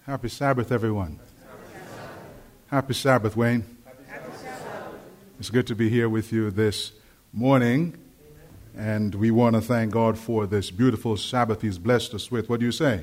Happy Sabbath, everyone. Happy Sabbath, Wayne. Happy Sabbath. It's good to be here with you this morning. And we want to thank God for this beautiful Sabbath He's blessed us with. What do you say?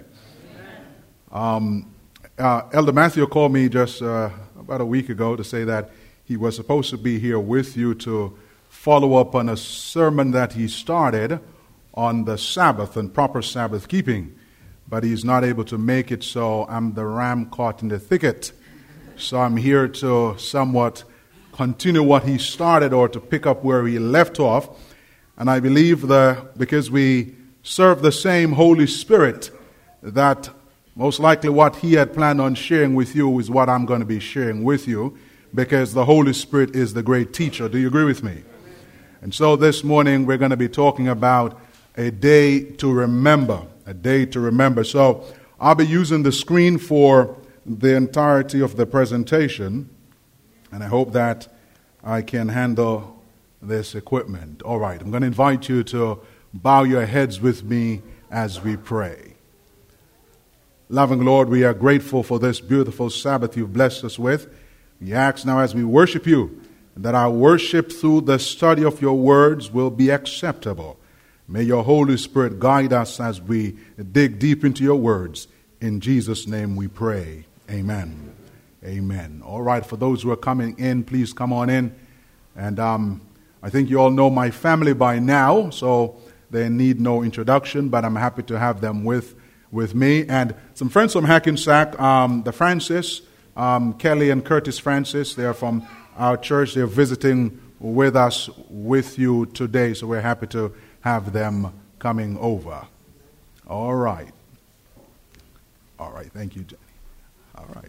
Elder Matthew called me just about a week ago to say that he was supposed to be here with you to follow up on a sermon that he started on the Sabbath and proper Sabbath keeping. But he's not able to make it, so I'm the ram caught in the thicket. So I'm here to somewhat continue what he started or to pick up where he left off. And I believe that because we serve the same Holy Spirit, that most likely what he had planned on sharing with you is what I'm going to be sharing with you, because the Holy Spirit is the great teacher. Do you agree with me? And so this morning we're going to be talking about a day to remember. A day to remember. So I'll be using the screen for the entirety of the presentation, and I hope that I can handle this equipment. All right, I'm going to invite you to bow your heads with me as we pray. Loving Lord, we are grateful for this beautiful Sabbath you've blessed us with. We ask now as we worship you that our worship through the study of your words will be acceptable. May your Holy Spirit guide us as we dig deep into your words. In Jesus' name we pray. Amen. Amen. All right, for those who are coming in, please come on in. And I think you all know my family by now, so they need no introduction, but I'm happy to have them with me. And some friends from Hackensack, the Francis, Kelly and Curtis Francis, they're from our church. They're visiting with us, with you today, so we're happy to have them coming over. All right. All right. Thank you, Jenny. All right.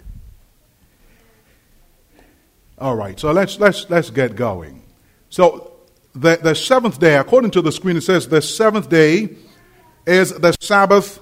All right. So let's get going. So the seventh day, according to the screen, it says the seventh day is the Sabbath,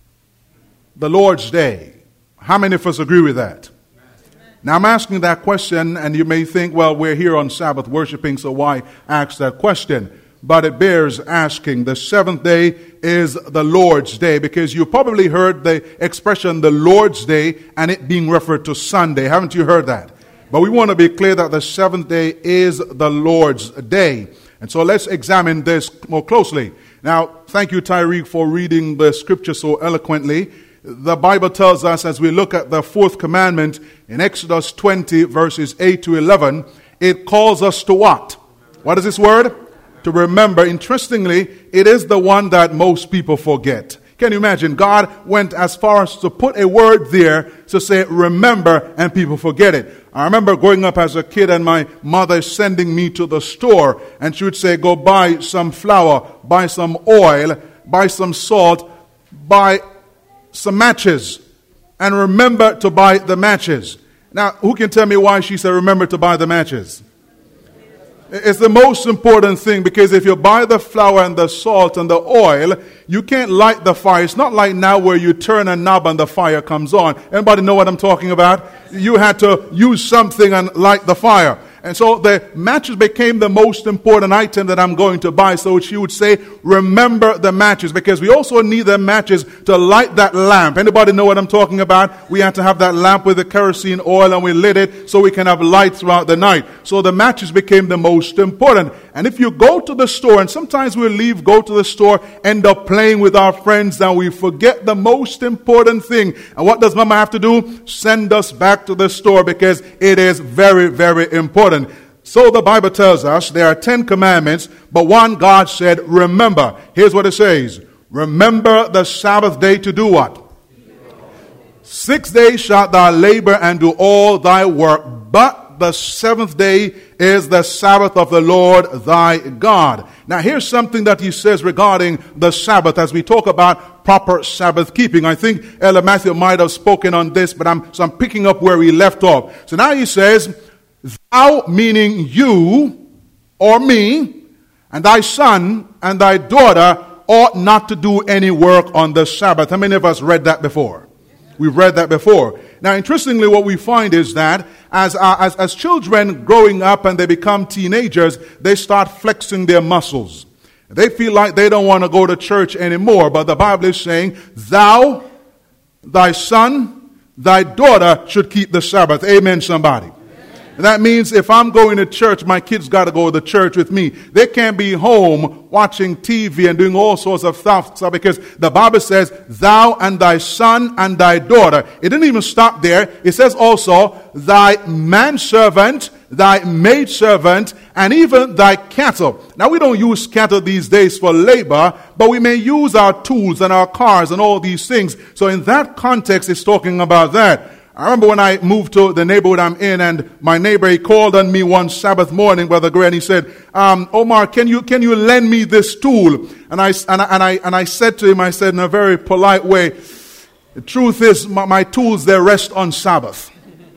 the Lord's day. How many of us agree with that? Now I'm asking that question, and you may think, well, we're here on Sabbath worshiping, so why ask that question? But it bears asking. The seventh day is the Lord's day, because you probably heard the expression the Lord's day and it being referred to Sunday. Haven't you heard that? But we want to be clear that the seventh day is the Lord's day. And so let's examine this more closely. Now, thank you, Tyreek, for reading the scripture so eloquently. The Bible tells us, as we look at the fourth commandment in Exodus 20, verses 8 to 11, it calls us to what? What is this word? To remember. Interestingly, it is the one that most people forget. Can you imagine? God went as far as to put a word there to say remember, and people forget it. I remember growing up as a kid and my mother sending me to the store, and she would say, go buy some flour, buy some oil, buy some salt, buy some matches, and remember to buy the matches. Now, who can tell me why she said remember to buy the matches? It's the most important thing, because if you buy the flour and the salt and the oil, you can't light the fire. It's not like now where you turn a knob and the fire comes on. Anybody know what I'm talking about? You had to use something and light the fire. And so the matches became the most important item that I'm going to buy. So she would say, remember the matches, because we also need the matches to light that lamp. Anybody know what I'm talking about? We had to have that lamp with the kerosene oil, and we lit it so we can have light throughout the night. So the matches became the most important. And if you go to the store, and sometimes we leave, go to the store, end up playing with our friends, and we forget the most important thing. And what does Mama have to do? Send us back to the store, because it is very, very important. So the Bible tells us there are 10 commandments, but one God said, remember. Here's what it says. Remember the Sabbath day to do what? 6 days shalt thou labor and do all thy work, but the seventh day is the Sabbath of the Lord thy God. Now here's something that he says regarding the Sabbath as we talk about proper Sabbath keeping. I think Elder Matthew might have spoken on this, but I'm picking up where he left off. So now he says, thou, meaning you or me, and thy son and thy daughter ought not to do any work on the Sabbath. How many of us read that before? We've read that before. Now, interestingly, what we find is that as children growing up and they become teenagers, they start flexing their muscles. They feel like they don't want to go to church anymore. But the Bible is saying, thou, thy son, thy daughter should keep the Sabbath. Amen, somebody. And that means if I'm going to church, my kids got to go to church with me. They can't be home watching TV and doing all sorts of stuff because the Bible says, thou and thy son and thy daughter. It didn't even stop there. It says also, thy manservant, thy maidservant, and even thy cattle. Now, we don't use cattle these days for labor, but we may use our tools and our cars and all these things. So in that context, it's talking about that. I remember when I moved to the neighborhood I'm in, and my neighbor, he called on me one Sabbath morning, Brother Gray, and he said, Omar, can you lend me this tool? And I said to him, I said in a very polite way, the truth is, my tools, they rest on Sabbath.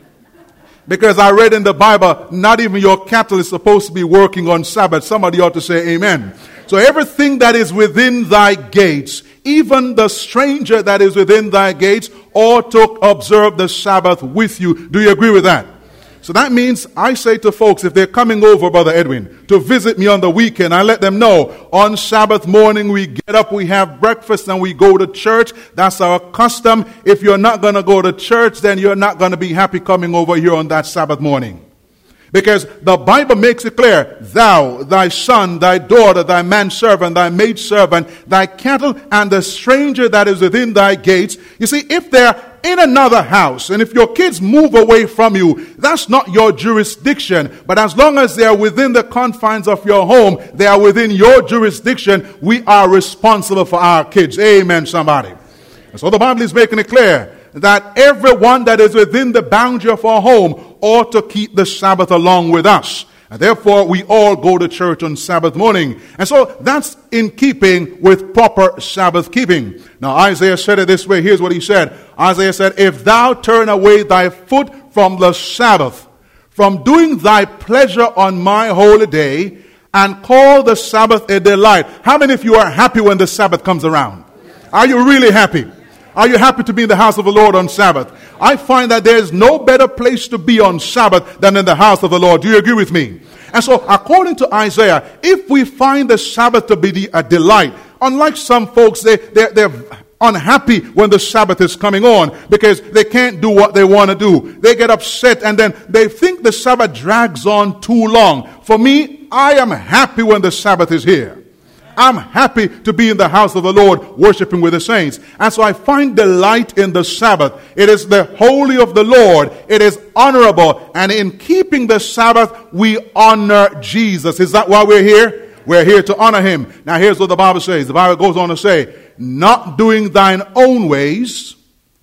Because I read in the Bible, not even your cattle is supposed to be working on Sabbath. Somebody ought to say amen. So everything that is within thy gates, even the stranger that is within thy gates, ought to observe the Sabbath with you. Do you agree with that? So that means I say to folks, if they're coming over, Brother Edwin, to visit me on the weekend, I let them know on Sabbath morning we get up, we have breakfast, and we go to church. That's our custom. If you're not going to go to church, then you're not going to be happy coming over here on that Sabbath morning. Because the Bible makes it clear, thou, thy son, thy daughter, thy manservant, thy maidservant, thy cattle, and the stranger that is within thy gates. You see, if they're in another house, and if your kids move away from you, that's not your jurisdiction. But as long as they are within the confines of your home, they are within your jurisdiction, we are responsible for our kids. Amen, somebody. And so the Bible is making it clear that everyone that is within the boundary of our home ought to keep the Sabbath along with us. And therefore, we all go to church on Sabbath morning. And so that's in keeping with proper Sabbath keeping. Now, Isaiah said it this way. Here's what he said. Isaiah said, if thou turn away thy foot from the Sabbath, from doing thy pleasure on my holy day, and call the Sabbath a delight. How many of you are happy when the Sabbath comes around? Are you really happy? Are you happy to be in the house of the Lord on Sabbath? I find that there is no better place to be on Sabbath than in the house of the Lord. Do you agree with me? And so, according to Isaiah, if we find the Sabbath to be a delight, unlike some folks, they're unhappy when the Sabbath is coming on because they can't do what they want to do. They get upset and then they think the Sabbath drags on too long. For me, I am happy when the Sabbath is here. I'm happy to be in the house of the Lord worshiping with the saints. And so I find delight in the Sabbath. It is the holy of the Lord. It is honorable. And in keeping the Sabbath, we honor Jesus. Is that why we're here? We're here to honor him. Now here's what the Bible says. The Bible goes on to say, not doing thine own ways,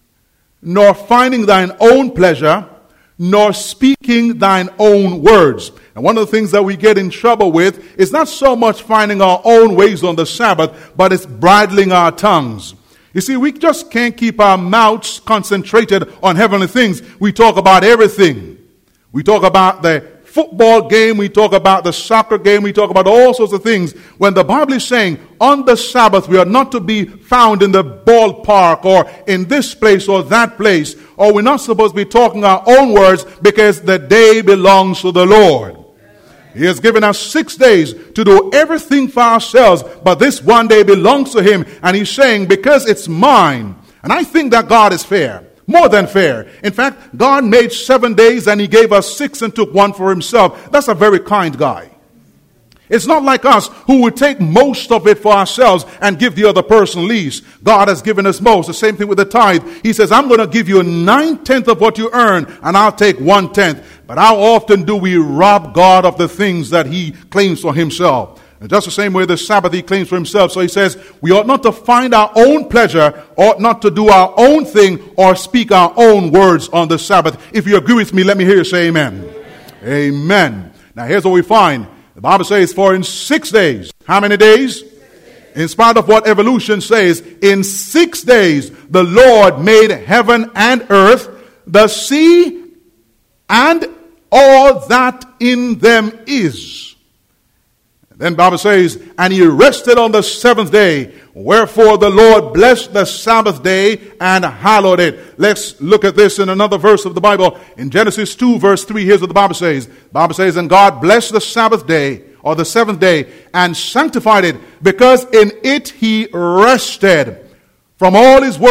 nor finding thine own pleasure, nor speaking thine own words. And one of the things that we get in trouble with is not so much finding our own ways on the Sabbath, but it's bridling our tongues. You see, we just can't keep our mouths concentrated on heavenly things. We talk about everything. We talk about the football game, we talk about the soccer game, we talk about all sorts of things. When the Bible is saying on the Sabbath we are not to be found in the ballpark or in this place or that place, or we're not supposed to be talking our own words because the day belongs to the Lord. He has given us 6 days to do everything for ourselves, but this one day belongs to him. And he's saying, because it's mine. And I think that God is fair. More than fair. In fact, God made 7 days and he gave us 6 and took one for himself. That's a very kind guy. It's not like us who would take most of it for ourselves and give the other person least. God has given us most. The same thing with the tithe. He says, I'm going to give you 9/10 of what you earn and I'll take 1/10. But how often do we rob God of the things that he claims for himself? And just the same way the Sabbath he claims for himself. So he says, we ought not to find our own pleasure, ought not to do our own thing, or speak our own words on the Sabbath. If you agree with me, let me hear you say amen. Amen. Now here's what we find. The Bible says, for in 6 days, how many days? In spite of what evolution says, in 6 days the Lord made heaven and earth, the sea, and all that in them is. Then the Bible says, and he rested on the 7th day. Wherefore the Lord blessed the Sabbath day and hallowed it. Let's look at this in another verse of the Bible. In Genesis 2 verse 3, here's what the Bible says. The Bible says, and God blessed the Sabbath day, or the 7th day, and sanctified it, because in it he rested from all his work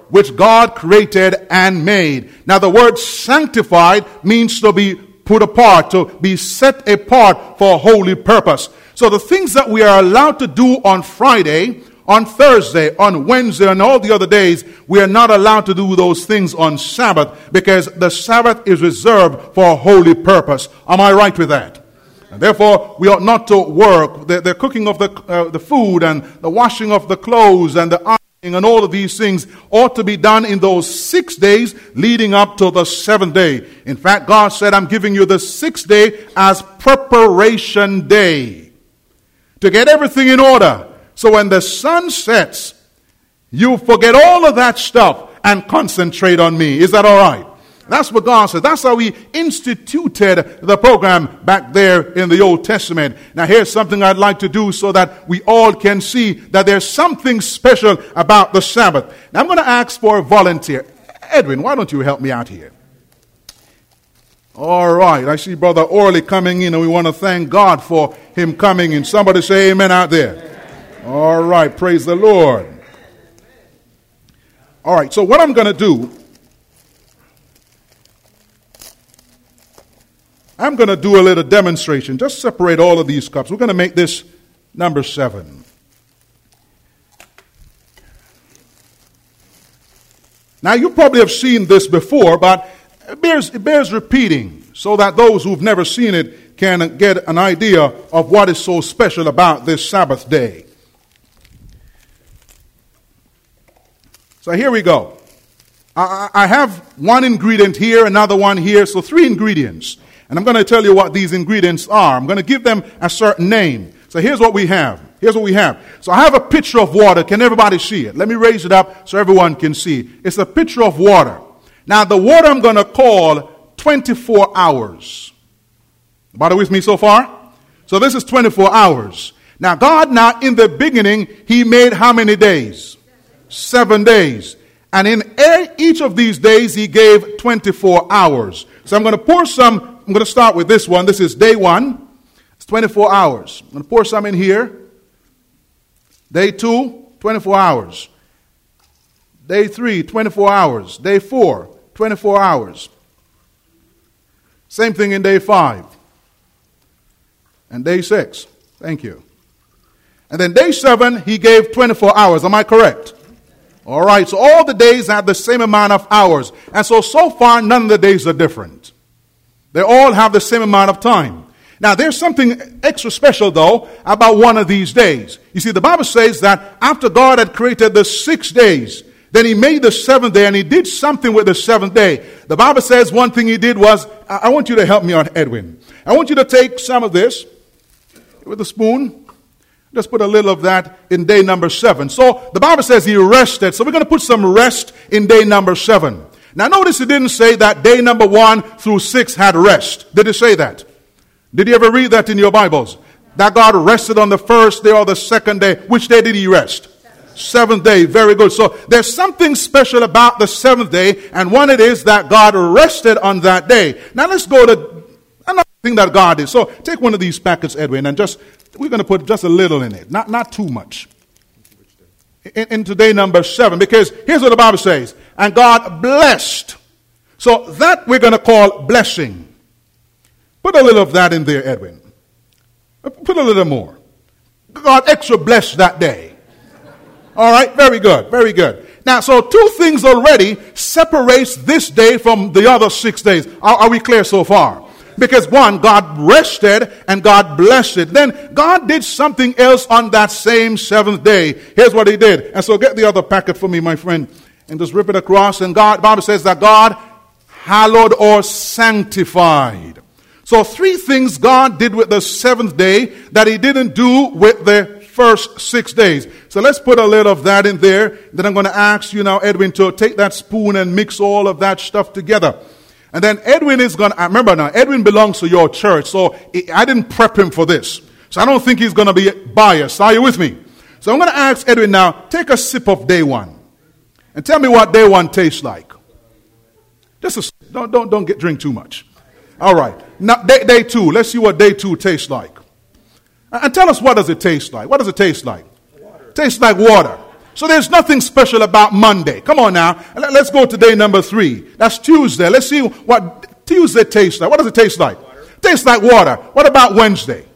which God created and made. Now the word sanctified means to be put apart, to be set apart for a holy purpose. So the things that we are allowed to do on Friday, on Thursday, on Wednesday, and all the other days, we are not allowed to do those things on Sabbath, because the Sabbath is reserved for a holy purpose. Am I right with that? And therefore, we ought not to work. The cooking of the food and the washing of the clothes and the ironing and all of these things ought to be done in those 6 days leading up to the 7th day. In fact, God said, I'm giving you the 6th day as preparation day to get everything in order. So when the sun sets, you forget all of that stuff and concentrate on me. Is that all right? That's what God said. That's how He instituted the program back there in the Old Testament. Now here's something I'd like to do so that we all can see that there's something special about the Sabbath. Now I'm going to ask for a volunteer. Edwin, why don't you help me out here? All right. I see Brother Orley coming in, and we want to thank God for him coming in. Somebody say amen out there. All right, praise the Lord. All right, so what I'm going to do, I'm going to do a little demonstration. Just separate all of these cups. We're going to make this number 7. Now, you probably have seen this before, but it bears repeating so that those who've never seen it can get an idea of what is so special about this Sabbath day. So here we go. I have one ingredient here, another one here, so 3 ingredients. And I'm going to tell you what these ingredients are. I'm going to give them a certain name. So here's what we have. So I have a pitcher of water. Can everybody see it? Let me raise it up so everyone can see. It's a pitcher of water. Now the water I'm going to call 24 hours. Everybody with me so far? So this is 24 hours. Now God, in the beginning, He made how many days? 7 days. And in each of these days, He gave 24 hours. So I'm going to pour some. I'm going to start with this one. This is day 1. It's 24 hours. I'm going to pour some in here. Day 2, 24 hours. Day 3, 24 hours. Day 4, 24 hours. Same thing in day 5. And day 6. Thank you. And then day 7, He gave 24 hours. Am I correct? All right, so all the days have the same amount of hours. And so far, none of the days are different. They all have the same amount of time. Now, there's something extra special, though, about one of these days. You see, the Bible says that after God had created the 6 days, then He made the 7th day, and He did something with the 7th day. The Bible says one thing He did was, I want you to help me on, Edwin. I want you to take some of this with a spoon. Just put a little of that in day number 7. So the Bible says He rested. So we're going to put some rest in day number 7. Now notice it didn't say that day number 1 through 6 had rest. Did it say that? Did you ever read that in your Bibles? That God rested on the first day or the second day. Which day did He rest? 7th day. Very good. So there's something special about the 7th day, and one it is that God rested on that day. Now let's go to another thing that God did. So take one of these packets, Edwin, and we're going to put just a little in it. Not too much. In today number 7. Because here's what the Bible says. And God blessed. So that we're going to call blessing. Put a little of that in there, Edwin. Put a little more. God extra blessed that day. All right, very good, very good. Now, so 2 things already separates this day from the other 6 days. Are we clear so far? Because 1, God rested and God blessed it. Then God did something else on that same 7th day. Here's what He did. And so get the other packet for me, my friend, and just rip it across. And God, the Bible says that God hallowed or sanctified. So 3 things God did with the 7th day that He didn't do with the first 6 days. So let's put a little of that in there. Then I'm going to ask you now, Edwin, to take that spoon and mix all of that stuff together. And then Edwin is going to, remember now, Edwin belongs to your church, so I didn't prep him for this. So I don't think he's going to be biased. Are you with me? So I'm going to ask Edwin now, take a sip of day 1. And tell me what day 1 tastes like. Just a sip. Don't drink too much. All right. Now, day 2. Let's see what day 2 tastes like. And tell us, what does it taste like? What does it taste like? Water. Tastes like water. So there's nothing special about Monday. Come on now. Let's go to day number 3. That's Tuesday. Let's see what Tuesday tastes like. What does it taste like? It tastes like water. What about Wednesday?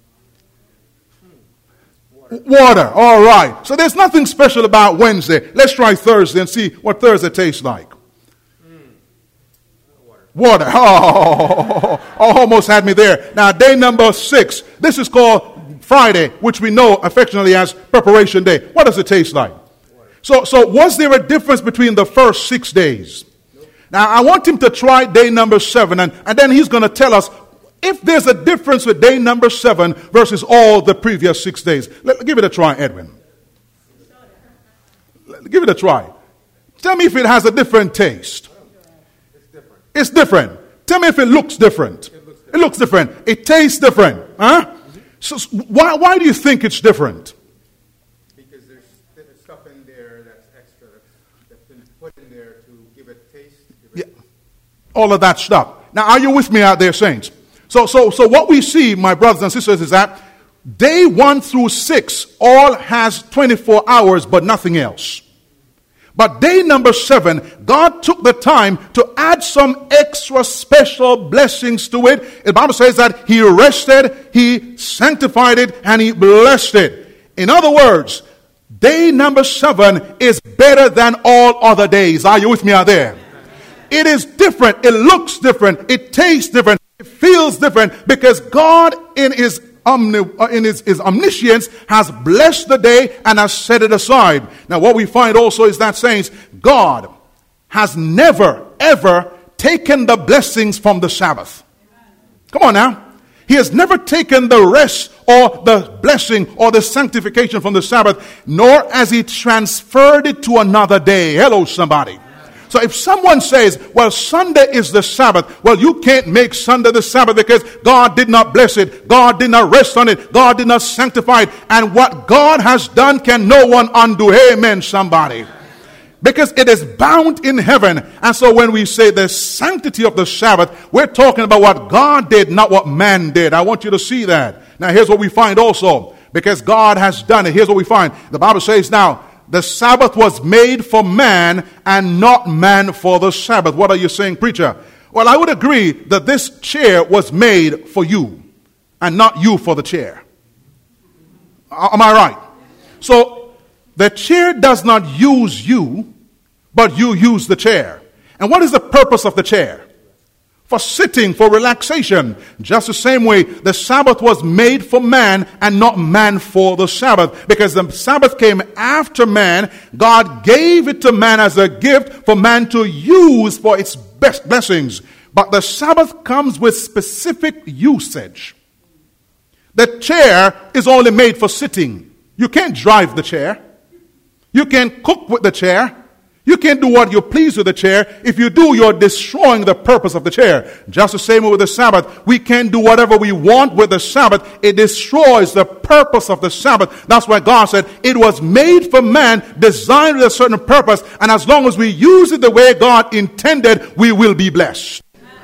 Water. All right. So there's nothing special about Wednesday. Let's try Thursday and see what Thursday tastes like. Water. Oh, almost had me there. Now, day number 6. This is called Friday, which we know affectionately as preparation day. What does it taste like? So was there a difference between the first 6 days? Now, I want him to try day number 7, and then he's going to tell us if there's a difference with day number 7 versus all the previous 6 days. Give it a try, Edwin. Give it a try. Tell me if it has a different taste. It's different. Tell me if it looks different. It looks different. It tastes different. Huh? So why do you think it's different? Because there's stuff in there that's extra that's been put in there to give it taste. All of that stuff. Now, are you with me out there, saints? So what we see, my brothers and sisters, is that day 1 through 6 all has 24 hours, but nothing else. But day number 7, God took the time to add some extra special blessings to it. The Bible says that He rested, He sanctified it, and He blessed it. In other words, day number 7 is better than all other days. Are you with me out there? It is different. It looks different. It tastes different. It feels different because God in His omniscience has blessed the day and has set it aside. Now what we find also is that, saints, God has never ever taken the blessings from the Sabbath. Come on now. He has never taken the rest or the blessing or the sanctification from the Sabbath, nor has He transferred it to another day. Hello, somebody. So if someone says, well, Sunday is the Sabbath, well, you can't make Sunday the Sabbath because God did not bless it. God did not rest on it. God did not sanctify it. And what God has done can no one undo. Amen, somebody. Because it is bound in heaven. And so when we say the sanctity of the Sabbath, we're talking about what God did, not what man did. I want you to see that. Now here's what we find also. Because God has done it. Here's what we find. The Bible says now, the Sabbath was made for man and not man for the Sabbath. What are you saying, preacher? Well, I would agree that this chair was made for you and not you for the chair. Am I right? So the chair does not use you, but you use the chair. And what is the purpose of the chair? For sitting, for relaxation. Just the same way, the Sabbath was made for man and not man for the Sabbath. Because the Sabbath came after man. God gave it to man as a gift for man to use for its best blessings. But the Sabbath comes with specific usage. The chair is only made for sitting. You can't drive the chair. You can't cook with the chair. You can't do what you please with the chair. If you do, you're destroying the purpose of the chair. Just the same way with the Sabbath. We can't do whatever we want with the Sabbath. It destroys the purpose of the Sabbath. That's why God said it was made for man, designed with a certain purpose. And as long as we use it the way God intended, we will be blessed.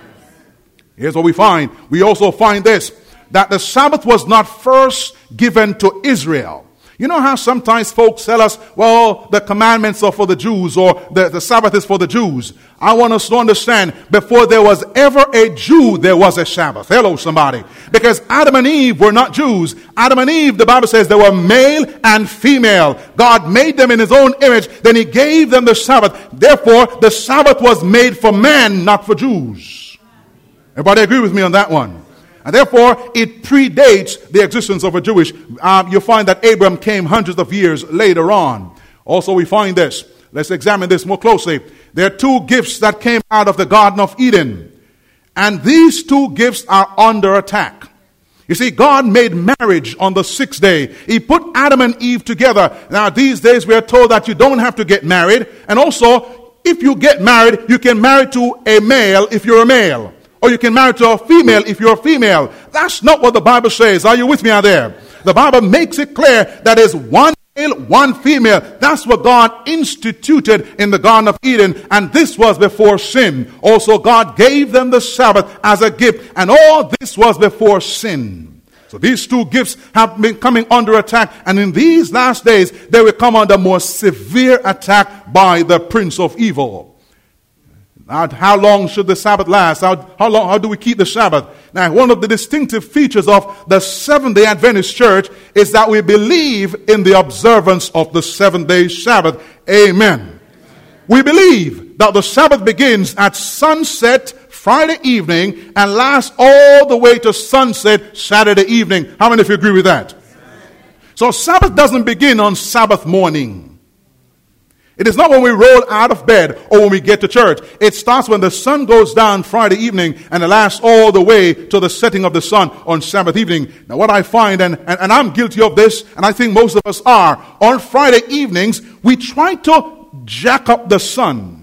Here's what we find. We also find this, that the Sabbath was not first given to Israel. You know how sometimes folks tell us, well, the commandments are for the Jews, or the Sabbath is for the Jews. I want us to understand, before there was ever a Jew, there was a Sabbath. Hello, somebody. Because Adam and Eve were not Jews. Adam and Eve, the Bible says, they were male and female. God made them in His own image. Then He gave them the Sabbath. Therefore, the Sabbath was made for man, not for Jews. Everybody agree with me on that one? And therefore, it predates the existence of a Jewish. You find that Abram came hundreds of years later on. Also, we find this. Let's examine this more closely. There are 2 gifts that came out of the Garden of Eden. And these 2 gifts are under attack. You see, God made marriage on the 6th day. He put Adam and Eve together. Now, these days we are told that you don't have to get married. And also, if you get married, you can marry to a male if you're a male. Or you can marry to a female if you're a female. That's not what the Bible says. Are you with me out there? The Bible makes it clear that is one male, one female. That's what God instituted in the Garden of Eden. And this was before sin. Also, God gave them the Sabbath as a gift. And all this was before sin. So these two gifts have been coming under attack, and in these last days, they will come under more severe attack by the prince of evil. Now, how long should the Sabbath last? How do we keep the Sabbath? Now, one of the distinctive features of the Seventh-day Adventist Church is that we believe in the observance of the seventh-day Sabbath. Amen. We believe that the Sabbath begins at sunset Friday evening and lasts all the way to sunset Saturday evening. How many of you agree with that? So Sabbath doesn't begin on Sabbath morning. It is not when we roll out of bed or when we get to church. It starts when the sun goes down Friday evening and it lasts all the way to the setting of the sun on Sabbath evening. Now what I find, and I'm guilty of this, and I think most of us are, on Friday evenings, we try to jack up the sun.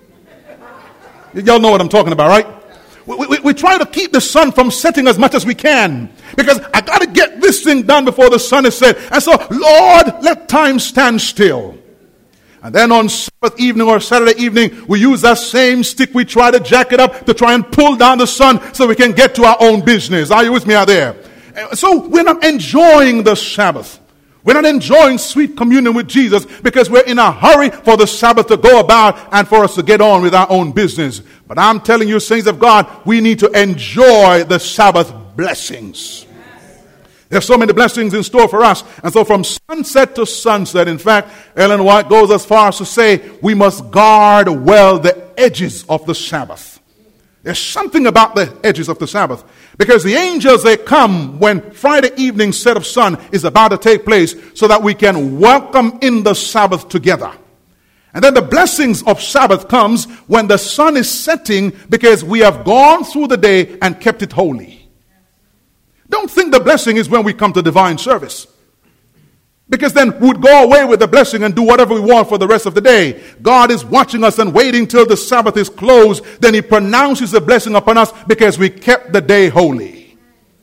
Y'all know what I'm talking about, right? We try to keep the sun from setting as much as we can, because I got to get this thing done before the sun is set. And so, Lord, let time stand still. And then on Sabbath evening or Saturday evening, we use that same stick. We try to jack it up to try and pull down the sun so we can get to our own business. Are you with me out there? So we're not enjoying the Sabbath. We're not enjoying sweet communion with Jesus because we're in a hurry for the Sabbath to go about and for us to get on with our own business. But I'm telling you, saints of God, we need to enjoy the Sabbath blessings. There's so many blessings in store for us. And so from sunset to sunset, in fact, Ellen White goes as far as to say we must guard well the edges of the Sabbath. There's something about the edges of the Sabbath, because the angels, they come when Friday evening set of sun is about to take place so that we can welcome in the Sabbath together. And then the blessings of Sabbath comes when the sun is setting, because we have gone through the day and kept it holy. Don't think the blessing is when we come to divine service, because then we'd go away with the blessing and do whatever we want for the rest of the day. God is watching us and waiting till the Sabbath is closed. Then he pronounces the blessing upon us because we kept the day holy.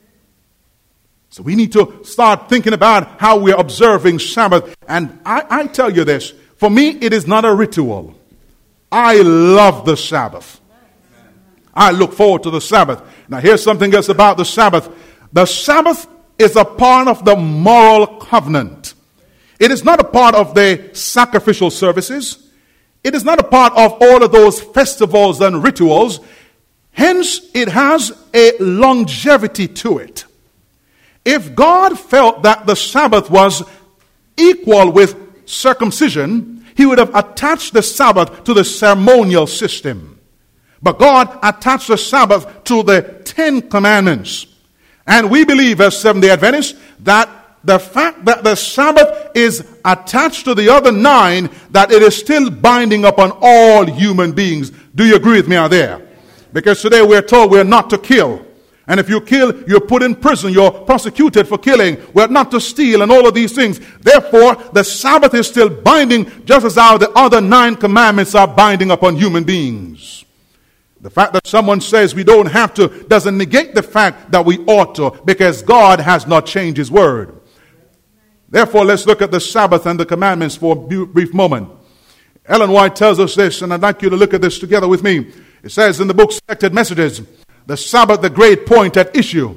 So we need to start thinking about how we're observing Sabbath. And I tell you this, for me it is not a ritual. I love the Sabbath. I look forward to the Sabbath. Now here's something else about the Sabbath. The Sabbath is a part of the moral covenant. It is not a part of the sacrificial services. It is not a part of all of those festivals and rituals. Hence, it has a longevity to it. If God felt that the Sabbath was equal with circumcision, he would have attached the Sabbath to the ceremonial system. But God attached the Sabbath to the 10 Commandments. And we believe as Seventh-day Adventists that the fact that the Sabbath is attached to the other 9, that it is still binding upon all human beings. Do you agree with me out there? Because today we're told we're not to kill. And if you kill, you're put in prison. You're prosecuted for killing. We're not to steal and all of these things. Therefore, the Sabbath is still binding, just as how the other 9 commandments are binding upon human beings. The fact that someone says we don't have to doesn't negate the fact that we ought to, because God has not changed his word. Therefore, let's look at the Sabbath and the commandments for a brief moment. Ellen White tells us this, and I'd like you to look at this together with me. It says in the book Selected Messages, the Sabbath, the great point at issue.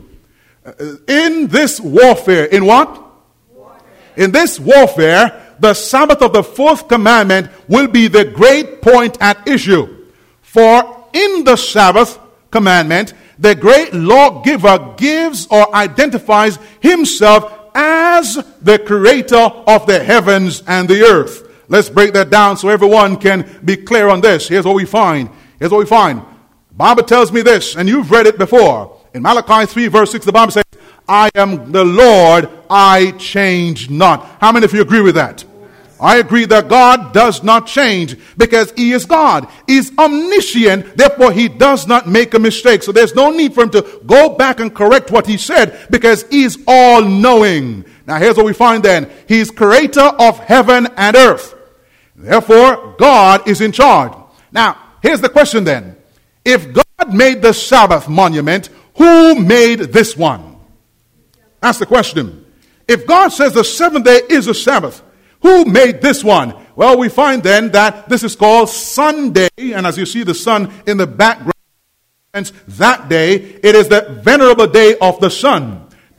In this warfare, in what? Warfare. In this warfare, the Sabbath of the 4th commandment will be the great point at issue. For in the Sabbath commandment, the great lawgiver gives or identifies himself as the creator of the heavens and the earth. Let's break that down so everyone can be clear on this. Here's what we find. The Bible tells me this, and you've read it before. In Malachi 3 verse 6, the Bible says, I am the Lord, I change not. How many of you agree with that? I agree that God does not change because he is God. He is omniscient, therefore he does not make a mistake. So there's no need for him to go back and correct what he said because he is all-knowing. Now here's what we find then. He is creator of heaven and earth. Therefore, God is in charge. Now, here's the question then. If God made the Sabbath monument, who made this one? That's the question. If God says the 7th day is a Sabbath, who made this one? Well, we find then that this is called Sunday, and as you see the sun in the background, that day, it is the venerable day of the sun.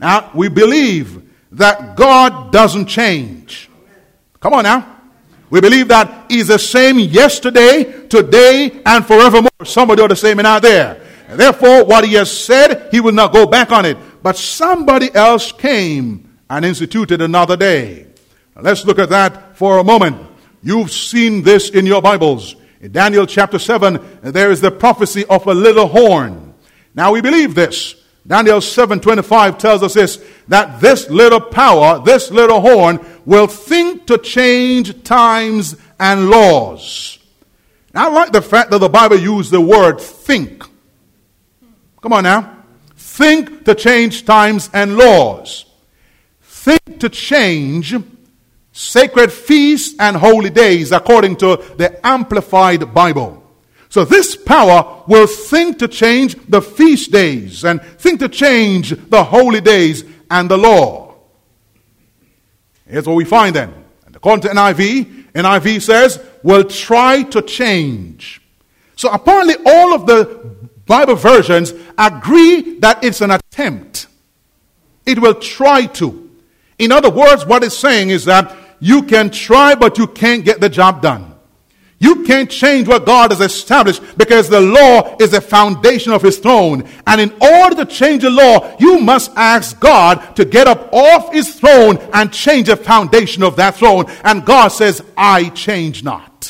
Now, we believe that God doesn't change. Come on now. We believe that He's the same yesterday, today, and forevermore. Somebody ought to say amen out there. And therefore, what He has said, He will not go back on it. But somebody else came and instituted another day. Now, let's look at that for a moment. You've seen this in your Bibles. In Daniel chapter 7, there is the prophecy of a little horn. Now, we believe this. Daniel 7:25 tells us this, that this little power, this little horn, will think to change times and laws. Now, I like the fact that the Bible used the word think. Come on now. Think to change times and laws. Think to change sacred feasts and holy days according to the Amplified Bible. So this power will think to change the feast days and think to change the holy days and the law. Here's what we find then. And according to NIV says, will try to change. So apparently all of the Bible versions agree that it's an attempt. It will try to. In other words, what it's saying is that you can try, but you can't get the job done. You can't change what God has established because the law is the foundation of His throne. And in order to change the law, you must ask God to get up off His throne and change the foundation of that throne. And God says, I change not.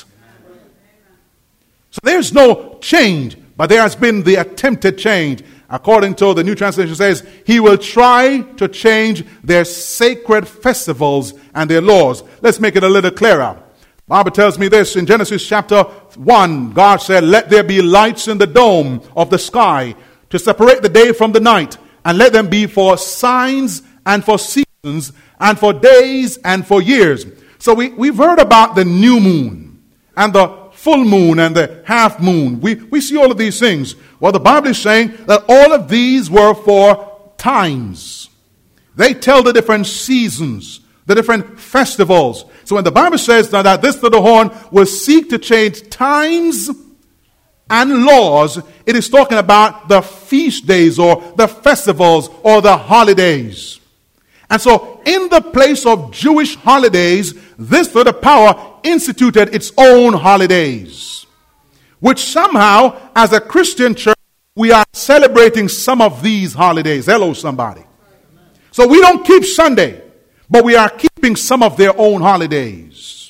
So there's no change, but there has been the attempted change. According to the New Translation says, He will try to change their sacred festivals and their laws. Let's make it a little clearer. Bible tells me this in Genesis chapter 1. God said, let there be lights in the dome of the sky to separate the day from the night, and let them be for signs and for seasons and for days and for years. So we've heard about the new moon and the full moon and the half moon. We see all of these things. Well, the Bible is saying that all of these were for times. They tell the different seasons, the different festivals. So when the Bible says that this little horn will seek to change times and laws, it is talking about the feast days or the festivals or the holidays. And so in the place of Jewish holidays, this little power instituted its own holidays, which somehow, as a Christian church, we are celebrating some of these holidays. Hello, somebody. So we don't keep Sunday, but we are keeping some of their own holidays.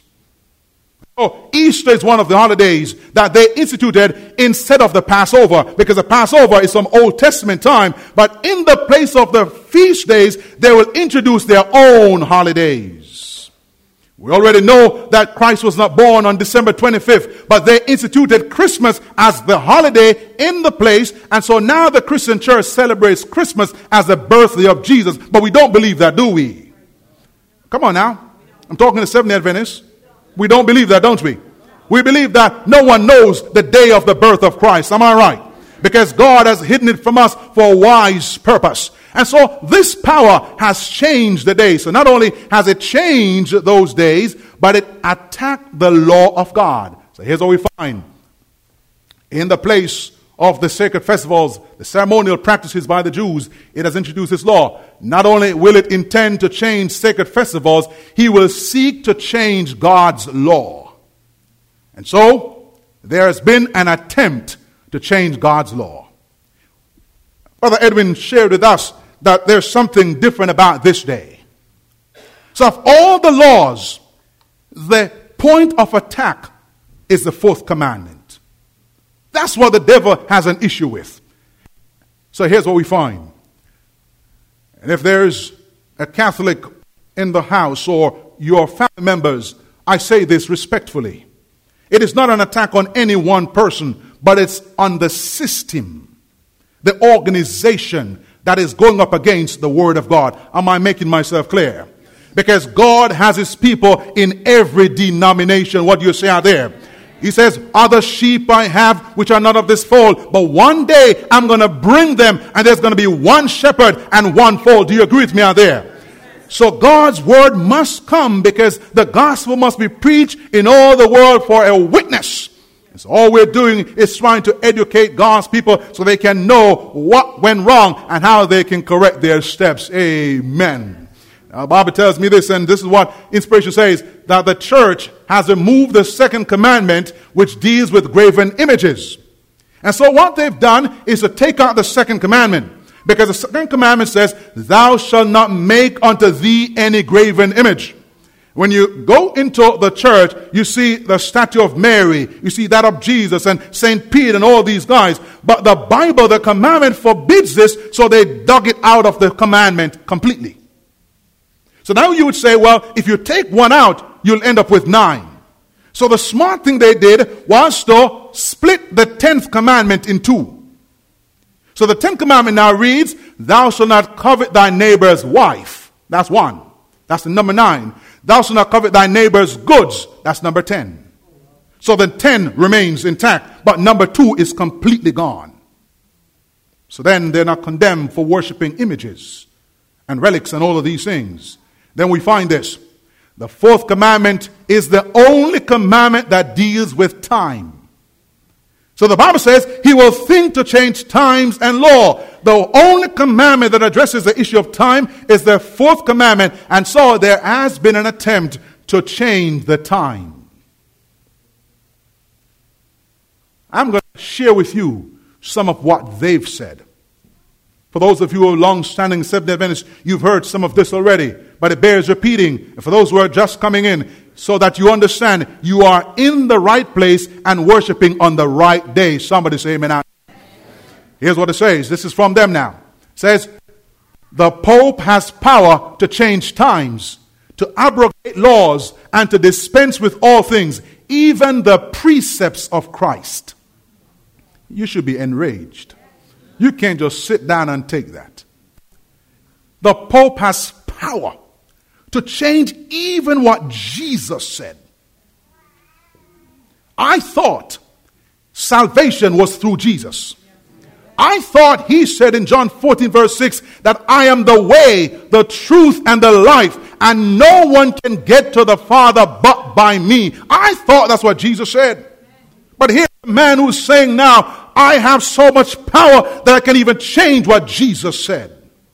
Oh, Easter is one of the holidays that they instituted instead of the Passover, because the Passover is from Old Testament time. But in the place of the feast days, they will introduce their own holidays. We already know that Christ was not born on December 25th, but they instituted Christmas as the holiday in the place. And so now the Christian church celebrates Christmas as the birthday of Jesus. But we don't believe that, do we? Come on now. I'm talking to Seventh-day Adventists. We don't believe that, don't we? We believe that no one knows the day of the birth of Christ. Am I right? Because God has hidden it from us for a wise purpose. And so this power has changed the day. So not only has it changed those days, but it attacked the law of God. So here's what we find. In the place of the sacred festivals, the ceremonial practices by the Jews, it has introduced this law. Not only will it intend to change sacred festivals, he will seek to change God's law. And so, there has been an attempt to change God's law. Brother Edwin shared with us that there's something different about this day. So of all the laws, the point of attack is the fourth commandment. That's what the devil has an issue with. So here's what we find. And if there's a Catholic in the house or your family members, I say this respectfully. It is not an attack on any one person, but it's on the system, the organization that is going up against the Word of God. Am I making myself clear? Because God has His people in every denomination. What do you say out there? He says, other sheep I have which are not of this fold, but one day I'm going to bring them and there's going to be one shepherd and one fold. Do you agree with me out there? So God's word must come because the gospel must be preached in all the world for a witness. So all we're doing is trying to educate God's people so they can know what went wrong and how they can correct their steps. Amen. Now, the Bible tells me this, and this is what inspiration says, that the church has removed the second commandment, which deals with graven images. And so what they've done is to take out the second commandment. Because the second commandment says, thou shalt not make unto thee any graven image. When you go into the church, you see the statue of Mary, you see that of Jesus and St. Peter and all these guys. But the Bible, the commandment forbids this, so they dug it out of the commandment completely. So now you would say, well, if you take one out, you'll end up with 9. So the smart thing they did was to split the 10th commandment in 2. So the 10th commandment now reads, thou shalt not covet thy neighbor's wife. That's 1. That's the number 9. Thou shalt not covet thy neighbor's goods. That's number 10. So the 10 remains intact, but number 2 is completely gone. So then they're not condemned for worshiping images and relics and all of these things. Then we find this. The 4th commandment is the only commandment that deals with time. So the Bible says he will think to change times and law. The only commandment that addresses the issue of time is the 4th commandment. And so there has been an attempt to change the time. I'm going to share with you some of what they've said. For those of you who are long-standing Seventh-day Adventists, you've heard some of this already, but it bears repeating. And for those who are just coming in, so that you understand you are in the right place and worshiping on the right day. Somebody say amen. Here's what it says. This is from them now. It says, the Pope has power to change times, to abrogate laws, and to dispense with all things, even the precepts of Christ. You should be enraged. You can't just sit down and take that. The Pope has power to change even what Jesus said. I thought salvation was through Jesus. I thought he said in John 14 verse 6 that I am the way, the truth, and the life, and no one can get to the Father but by me. I thought that's what Jesus said. But here's a man who's saying now, I have so much power that I can even change what Jesus said.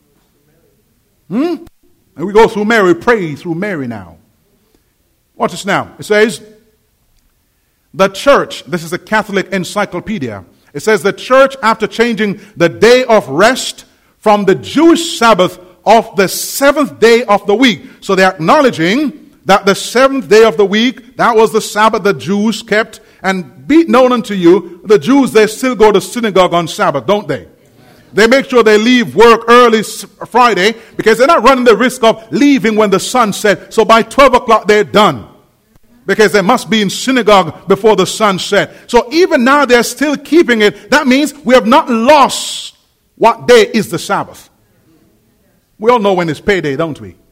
And we go through Mary, pray through Mary now. Watch this now. It says, the church, this is a Catholic encyclopedia. It says the church, after changing the day of rest from the Jewish Sabbath of the 7th day of the week. So they're acknowledging that the 7th day of the week, that was the Sabbath the Jews kept. And be it known unto you, the Jews, they still go to synagogue on Sabbath, don't they? They make sure they leave work early Friday because they're not running the risk of leaving when the sun set. So by 12 o'clock they're done because they must be in synagogue before the sun set. So even now they're still keeping it. That means we have not lost what day is the Sabbath. We all know when it's payday, don't we?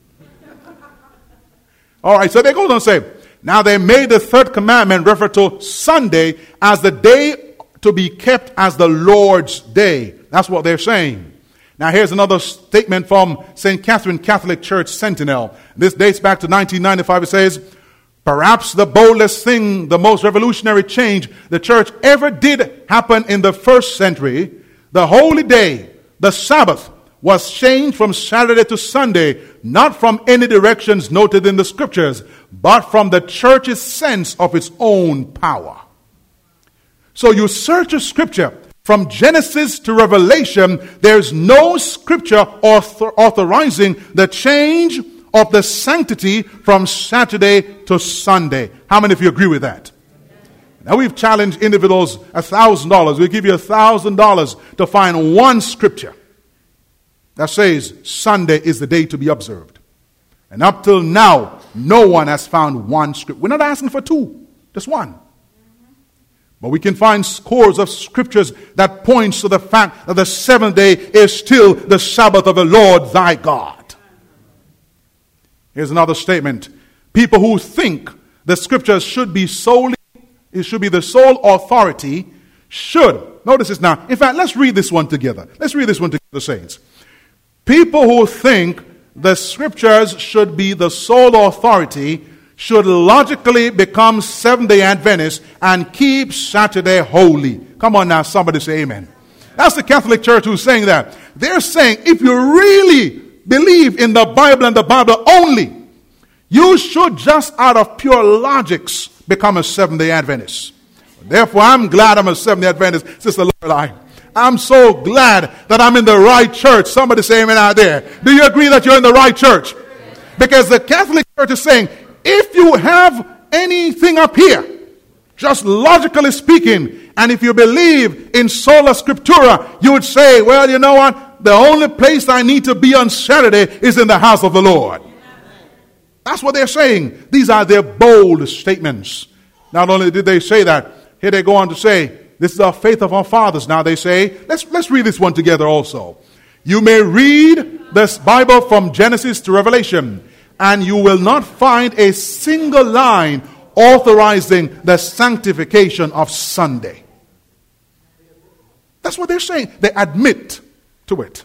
All right, so they go on and say, now they made the 3rd commandment refer to Sunday as the day to be kept as the Lord's day. That's what they're saying. Now here's another statement from St. Catherine Catholic Church Sentinel. This dates back to 1995. It says, perhaps the boldest thing, the most revolutionary change the church ever did happen in the 1st century. The holy day, the Sabbath, was changed from Saturday to Sunday, not from any directions noted in the scriptures, but from the church's sense of its own power. So you search a scripture, from Genesis to Revelation, there's no scripture authorizing the change of the sanctity from Saturday to Sunday. How many of you agree with that? Now we've challenged individuals $1,000. We'll give you $1,000 to find one scripture that says Sunday is the day to be observed. And up till now, no one has found one scripture. We're not asking for 2, just 1. But we can find scores of scriptures that points to the fact that the 7th day is still the Sabbath of the Lord thy God. Here's another statement. People who think the scriptures should be the sole authority should. Notice this now. In fact, let's read this one together. Let's read this one together, saints. People who think the scriptures should be the sole authority should logically become Seventh-day Adventists and keep Saturday holy. Come on now, somebody say amen. That's the Catholic Church who's saying that. They're saying if you really believe in the Bible and the Bible only, you should just out of pure logics become a Seventh-day Adventist. Therefore, I'm glad I'm a Seventh-day Adventist, Sister Lorelei. I'm so glad that I'm in the right church. Somebody say amen out there. Do you agree that you're in the right church? Because the Catholic Church is saying, if you have anything up here, just logically speaking, and if you believe in sola scriptura, you would say, well, you know what? The only place I need to be on Saturday is in the house of the Lord. That's what they're saying. These are their bold statements. Not only did they say that, here they go on to say, this is our faith of our fathers. Now they say, let's read this one together also. You may read this Bible from Genesis to Revelation, and you will not find a single line authorizing the sanctification of Sunday. That's what they're saying. They admit to it.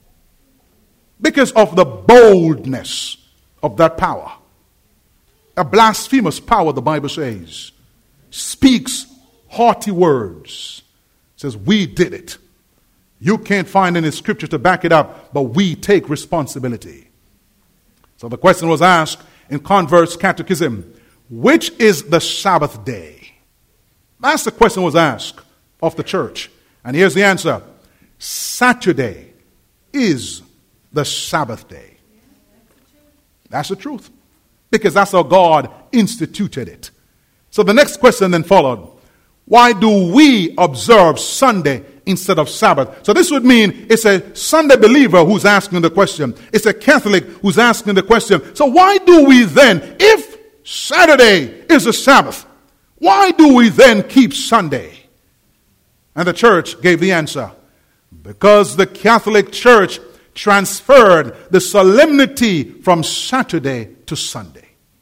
Because of the boldness of that power. A blasphemous power, the Bible says, speaks haughty words. Says, we did it. You can't find any scripture to back it up, but we take responsibility. So the question was asked in Converts Catechism, which is the Sabbath day? That's the question was asked of the church. And here's the answer. Saturday is the Sabbath day. That's the truth. Because that's how God instituted it. So the next question then followed. Why do we observe Sunday instead of Sabbath? So this would mean it's a Sunday believer who's asking the question. It's a Catholic who's asking the question. So why do we then, if Saturday is a Sabbath, why do we then keep Sunday? And the church gave the answer. Because the Catholic Church transferred the solemnity from Saturday to Sunday.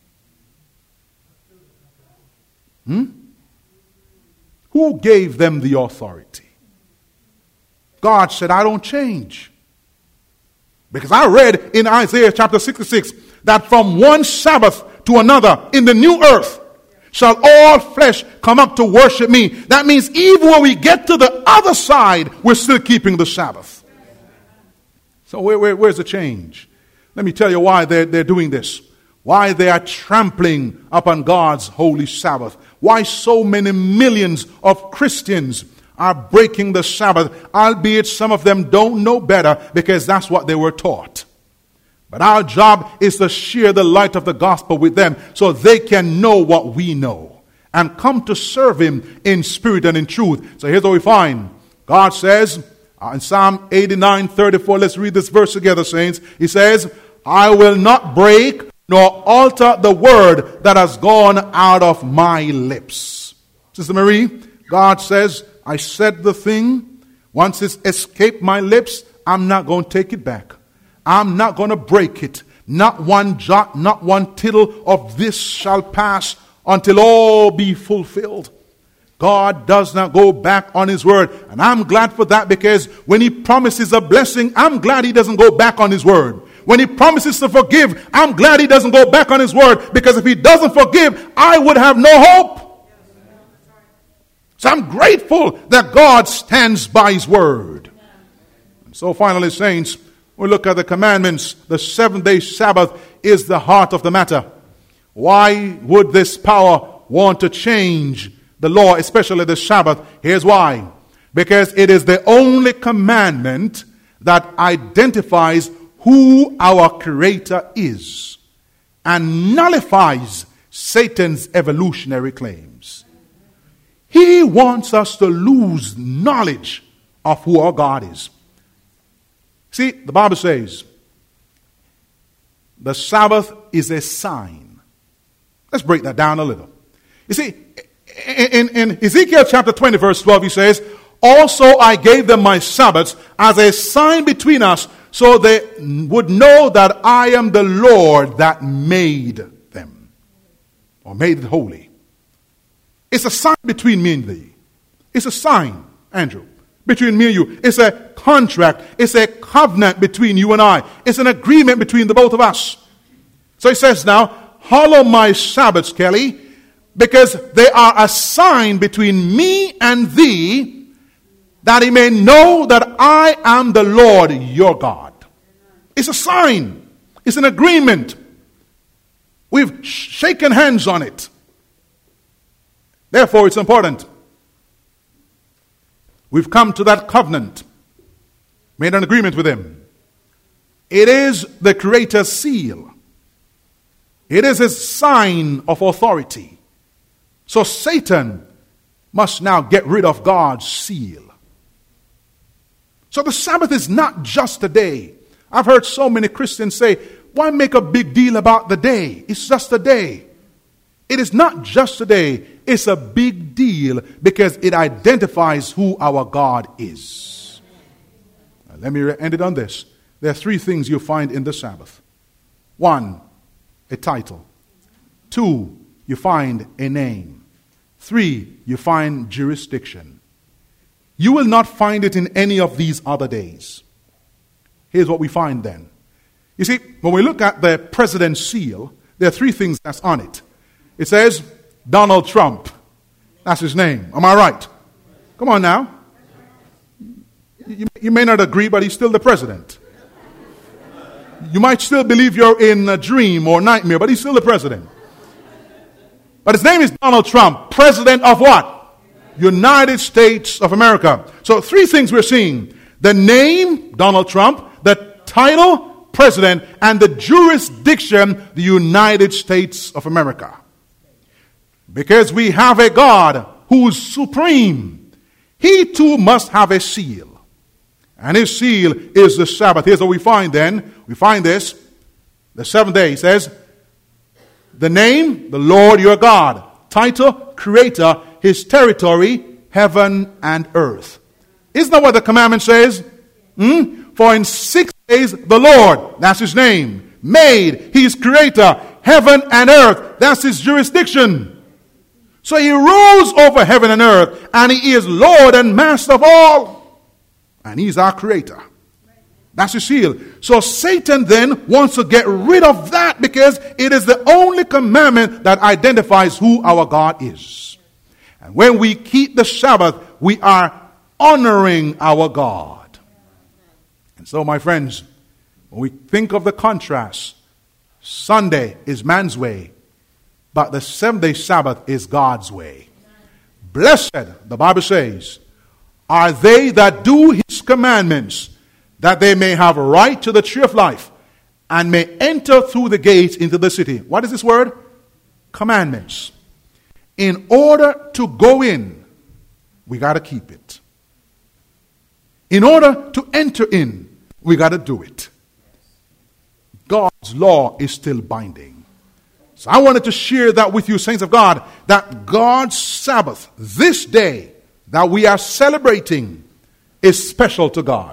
Who gave them the authority? God said, I don't change. Because I read in Isaiah chapter 66 that from one Sabbath to another in the new earth shall all flesh come up to worship me. That means even when we get to the other side, we're still keeping the Sabbath. So where's the change? Let me tell you why they're doing this. Why they are trampling upon God's holy Sabbath. Why so many millions of Christians are breaking the Sabbath, albeit some of them don't know better because that's what they were taught. But our job is to share the light of the gospel with them so they can know what we know and come to serve him in spirit and in truth. So here's what we find. God says in Psalm 89:34, let's read this verse together, saints. He says, I will not break nor alter the word that has gone out of my lips. Sister Marie, God says, I said the thing. Once it's escaped my lips, I'm not going to take it back. I'm not going to break it. Not one jot, not one tittle of this shall pass until all be fulfilled. God does not go back on his word. And I'm glad for that, because when he promises a blessing, I'm glad he doesn't go back on his word. When he promises to forgive, I'm glad he doesn't go back on his word, because if he doesn't forgive, I would have no hope. So I'm grateful that God stands by his word. And so finally, saints, we look at the commandments. The 7-day Sabbath is the heart of the matter. Why would this power want to change the law, especially the Sabbath? Here's why. Because it is the only commandment that identifies who our Creator is and nullifies Satan's evolutionary claims. He wants us to lose knowledge of who our God is. See, the Bible says the Sabbath is a sign. Let's break that down a little. You see, in Ezekiel chapter 20, verse 12, he says, also I gave them my Sabbaths as a sign between us, so they would know that I am the Lord that made them, or made it holy. It's a sign between me and thee. It's a sign, Andrew, between me and you. It's a contract. It's a covenant between you and I. It's an agreement between the both of us. So he says now, Hollow my Sabbaths, Kelly, because they are a sign between me and thee, that he may know that I am the Lord your God. It's a sign. It's an agreement. We've shaken hands on it. Therefore, it's important. We've come to that covenant, made an agreement with him. It is the Creator's seal. It is his sign of authority. So Satan must now get rid of God's seal. So the Sabbath is not just a day. I've heard so many Christians say, why make a big deal about the day? It's just a day. It is not just a day. It's a big deal because it identifies who our God is. Now, let me end it on this. There are three things you find in the Sabbath. 1, a title. 2, you find a name. 3, you find jurisdiction. You will not find it in any of these other days. Here's what we find then. You see, when we look at the president's seal, there are three things that's on it. It says, Donald Trump. That's his name. Am I right? Come on now. You may not agree, but he's still the president. You might still believe you're in a dream or nightmare, but he's still the president. But his name is Donald Trump, president of what? United States of America. So three things we're seeing. The name, Donald Trump, the title, president, and the jurisdiction, the United States of America. Because we have a God who's supreme. He too must have a seal. And his seal is the Sabbath. Here's what we find then. We find this. The seventh day says, the name, the Lord your God. Title, creator. His territory, heaven and earth. Isn't that what the commandment says? For in 6 days the Lord, that's his name, made, he's creator, heaven and earth. That's his jurisdiction. So he rules over heaven and earth, and he is Lord and master of all. And he's our creator. That's his seal. So Satan then wants to get rid of that because it is the only commandment that identifies who our God is. And when we keep the Sabbath, we are honoring our God. And so, my friends, when we think of the contrast, Sunday is man's way, but the seventh-day Sabbath is God's way. Blessed, the Bible says, are they that do his commandments, that they may have a right to the tree of life, and may enter through the gates into the city. What is this word? Commandments. In order to go in, we got to keep it. In order to enter in, we got to do it. God's law is still binding. So I wanted to share that with you, saints of God, that God's Sabbath, this day that we are celebrating, is special to God.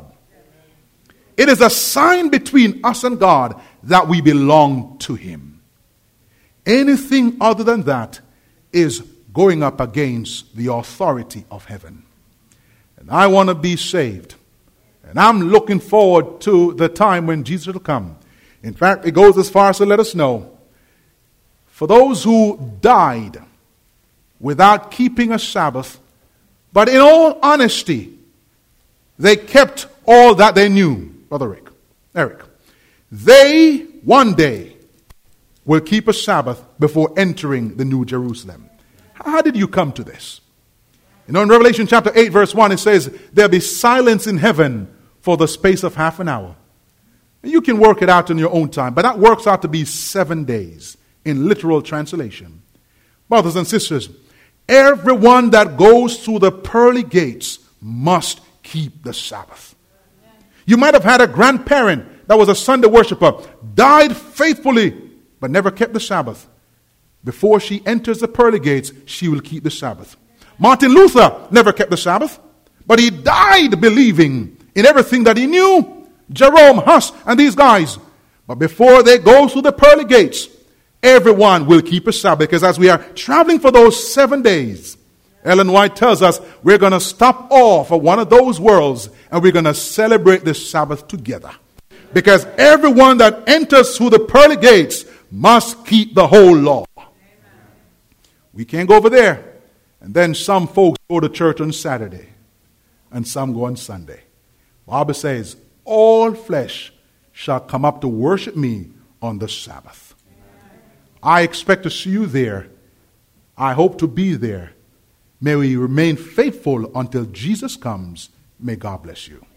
It is a sign between us and God that we belong to him. Anything other than that is going up against the authority of heaven. And I want to be saved. And I'm looking forward to the time when Jesus will come. In fact, it goes as far as to let us know, for those who died without keeping a Sabbath, but in all honesty, they kept all that they knew, Brother Eric, they one day will keep a Sabbath before entering the New Jerusalem. How did you come to this? You know, in Revelation chapter 8, verse 1, it says, there'll be silence in heaven for the space of half an hour. And you can work it out in your own time, but that works out to be 7 days in literal translation. Brothers and sisters, everyone that goes through the pearly gates must keep the Sabbath. You might have had a grandparent that was a Sunday worshiper, died faithfully, but never kept the Sabbath. Before she enters the pearly gates, she will keep the Sabbath. Martin Luther never kept the Sabbath, but he died believing in everything that he knew. Jerome, Huss, and these guys. But before they go through the pearly gates, everyone will keep a Sabbath, because as we are traveling for those 7 days, Ellen White tells us we're going to stop off at one of those worlds and we're going to celebrate the Sabbath together. Because everyone that enters through the pearly gates must keep the whole law. We can't go over there. And then some folks go to church on Saturday and some go on Sunday. The Bible says, all flesh shall come up to worship me on the Sabbath. I expect to see you there. I hope to be there. May we remain faithful until Jesus comes. May God bless you.